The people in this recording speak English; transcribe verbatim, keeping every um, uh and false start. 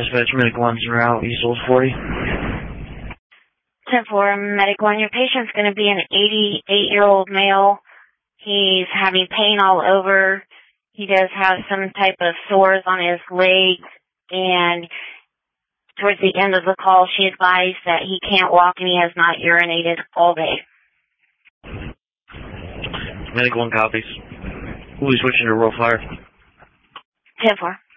dispatch, Medic one's en route, East Old forty. ten four, Medic one, your patient's going to be an eighty-eight-year-old male. He's having pain all over. He does have some type of sores on his legs, and towards the end of the call, she advised that he can't walk and he has not urinated all day. Medic one copies. We'll be switching to roll fire. ten four.